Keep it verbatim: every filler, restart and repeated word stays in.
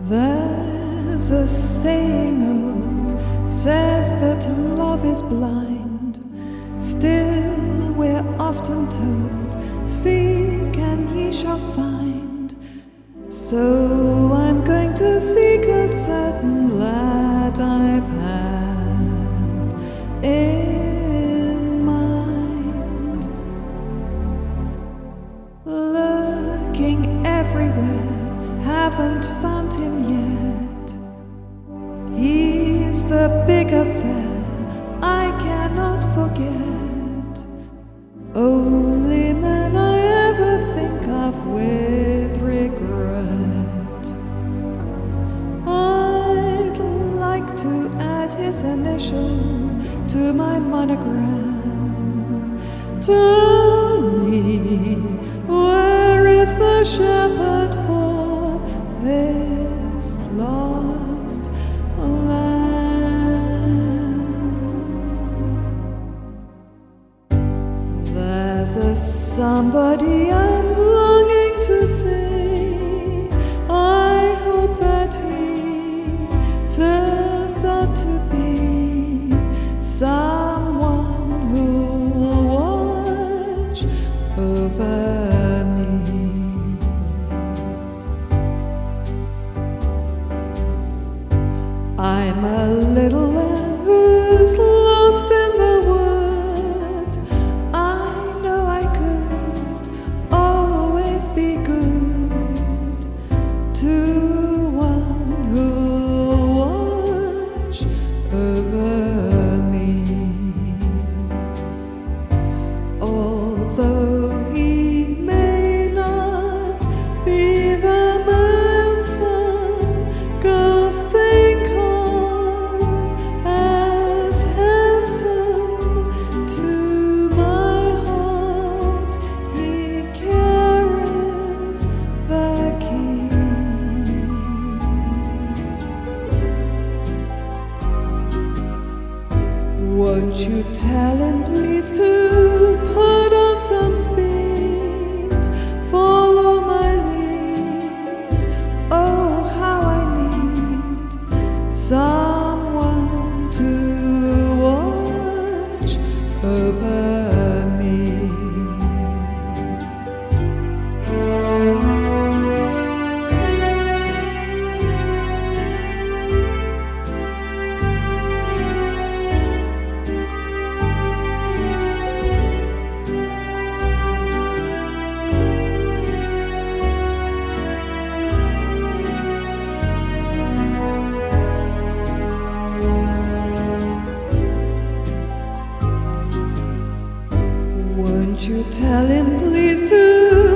There's a saying old, says that love is blind. Still we're often told, seek and ye shall find. So I'm going to seek a certain lad I've had in mind. Lurking everywhere, haven't found him yet. He's the big affair I cannot forget. Only man I ever think of with regret. I'd like to add his initial to my monogram. Tell me, where is the shepherd for this lost lamb? There's a somebody I'm longing to see. I hope that he turns out to be someone who'll watch over me. I'm a little lamb who's lost in the wood. I know I could always be good to one who'll watch over me. Although he may not be the man some girls think as handsome, to my heart he carries the key. Won't you tell him please to put on some speed, follow my lead. Oh, how I need someone to watch over me. Won't you tell him please to